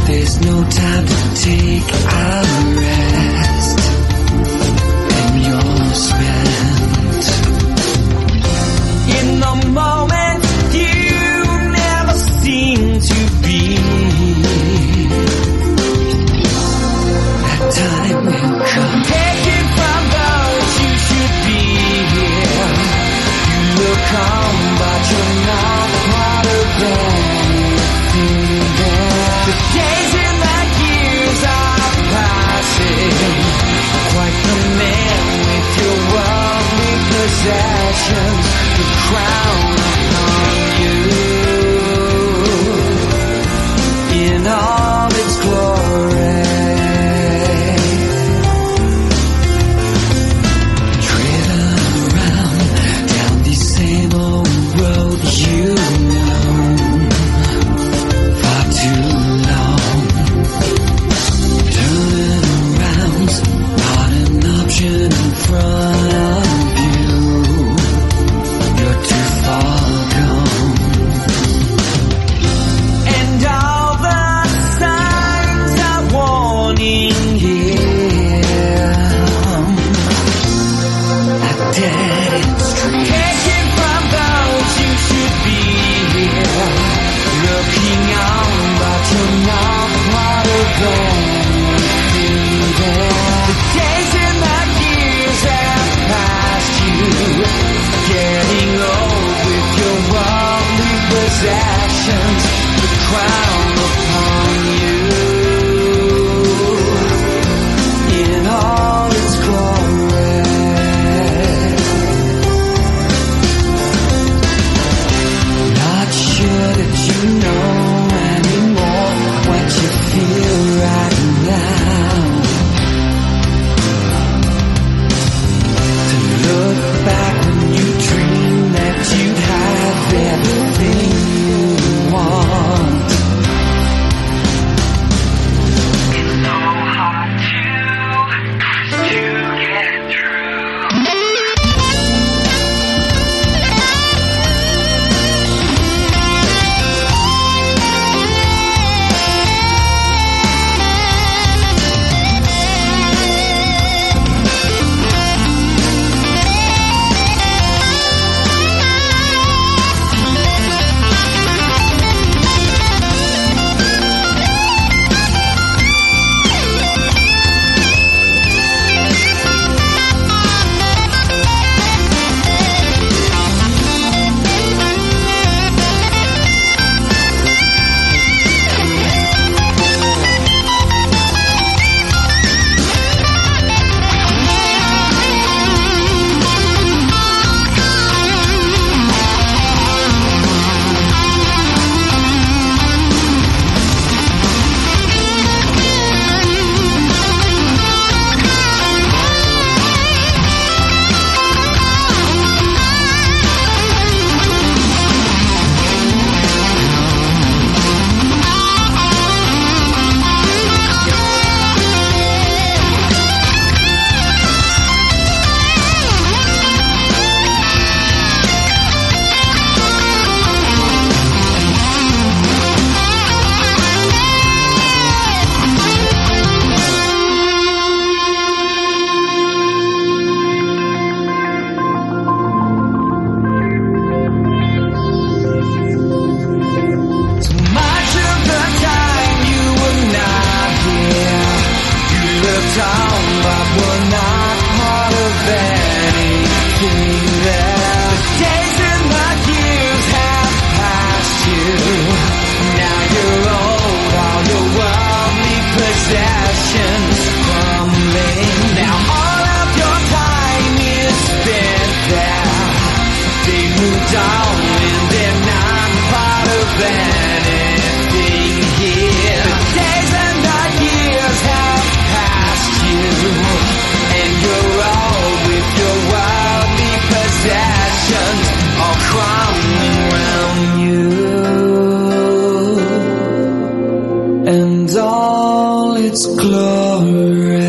There's no time to take a rest, and you're spent in the moment you never seem to be. That time will come. Taken from those you should be here. You will come, but you're not part of anything there. The days and the years are passing. Quite the man with your worldly possessions. The crown upon you in all its glory. Driven around down the same old road you know far too long. Turning around's not an option in front of you. You're too far gone. And all the signs are warning here. A dead end street. Taken from those you should be here. Looking on, but you're not part of anything there. The days and the years have passed you. Getting old with your worldly possessions. The crown upon you in all its glory. Not sure that you know anymore what you feel right now. To look back when you dreamed that you'd have everything you want. It's so hard to get through. And all its glory.